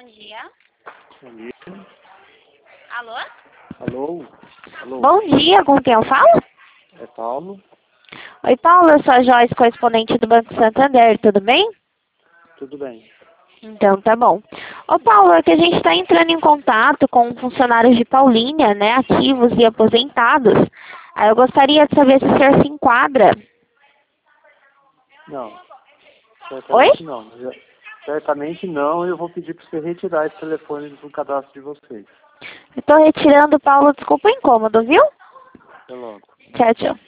dia. Bom dia. Alô? Alô? Alô? Bom dia, com quem eu falo? É Paulo? Oi, Paulo, eu sou a Joyce, correspondente do Banco Santander, tudo bem? Tudo bem. Então, tá bom. Ô, Paulo, é que a gente está entrando em contato com funcionários de Paulínia, né, ativos e aposentados. Aí eu gostaria de saber se o senhor se enquadra. Não. Oi? Certamente não. Certamente não, eu vou pedir para você retirar esse telefone do cadastro de vocês. Eu tô retirando, Paulo, desculpa o incômodo, viu? Até logo. Tchau, tchau.